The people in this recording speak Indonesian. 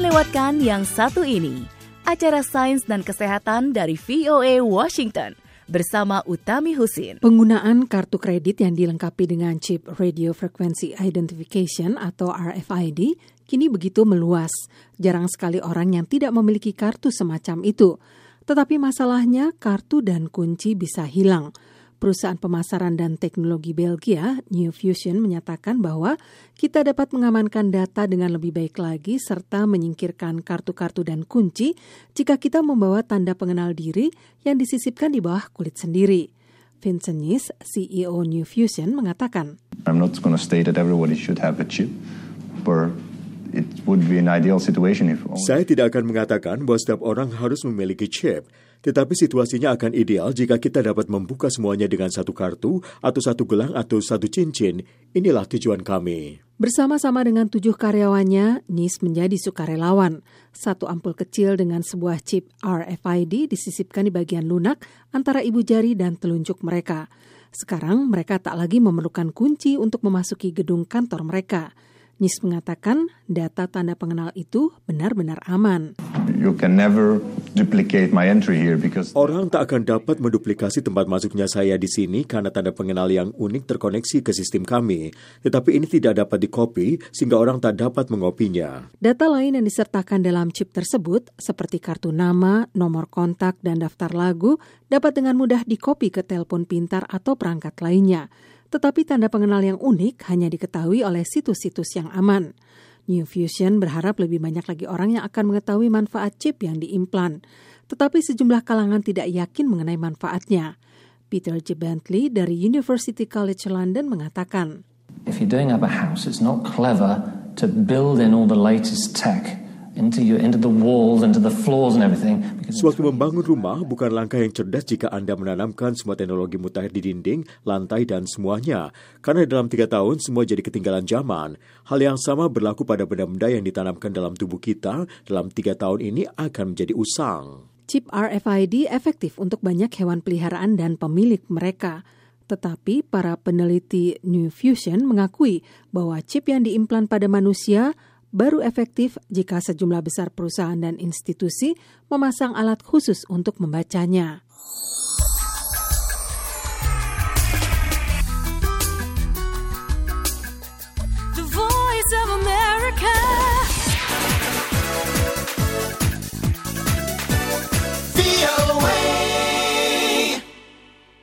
lewatkan yang satu ini, acara sains dan kesehatan dari VOA Washington bersama Utami Husin. Penggunaan kartu kredit yang dilengkapi dengan chip Radio Frequency Identification atau RFID kini begitu meluas. Jarang sekali orang yang tidak memiliki kartu semacam itu. Tetapi masalahnya kartu dan kunci bisa hilang. Perusahaan pemasaran dan teknologi Belgia, New Fusion, menyatakan bahwa kita dapat mengamankan data dengan lebih baik lagi serta menyingkirkan kartu-kartu dan kunci jika kita membawa tanda pengenal diri yang disisipkan di bawah kulit sendiri. Vincent Nis, CEO New Fusion, mengatakan, I'm not going to state that everybody should have a chip, but it would be an ideal situation if only... Saya tidak akan mengatakan bahwa setiap orang harus memiliki chip. Tetapi situasinya akan ideal jika kita dapat membuka semuanya dengan satu kartu atau satu gelang atau satu cincin. Inilah tujuan kami. Bersama-sama dengan 7 karyawannya, Nis menjadi sukarelawan. Satu ampul kecil dengan sebuah chip RFID disisipkan di bagian lunak antara ibu jari dan telunjuk mereka. Sekarang mereka tak lagi memerlukan kunci untuk memasuki gedung kantor mereka. Nis mengatakan data tanda pengenal itu benar-benar aman. You can never duplicate my entry here because... Orang tak akan dapat menduplikasi tempat masuknya saya di sini karena tanda pengenal yang unik terkoneksi ke sistem kami. Tetapi ini tidak dapat dikopi sehingga orang tak dapat mengopinya. Data lain yang disertakan dalam chip tersebut seperti kartu nama, nomor kontak, dan daftar lagu dapat dengan mudah dikopi ke telepon pintar atau perangkat lainnya. Tetapi tanda pengenal yang unik hanya diketahui oleh situs-situs yang aman. New Fusion berharap lebih banyak lagi orang yang akan mengetahui manfaat chip yang diimplan. Tetapi sejumlah kalangan tidak yakin mengenai manfaatnya. Peter J. Bentley dari University College London mengatakan, If you're doing up a house, it's not clever to build in all the latest tech into the walls, into the floors and everything. Sewaktu membangun rumah, bukan langkah yang cerdas jika Anda menanamkan semua teknologi mutakhir di dinding, lantai, dan semuanya. Karena dalam 3 tahun, semua jadi ketinggalan zaman. Hal yang sama berlaku pada benda-benda yang ditanamkan dalam tubuh kita, dalam 3 tahun ini akan menjadi usang. Chip RFID efektif untuk banyak hewan peliharaan dan pemilik mereka. Tetapi para peneliti New Fusion mengakui bahwa chip yang diimplan pada manusia baru efektif jika sejumlah besar perusahaan dan institusi memasang alat khusus untuk membacanya.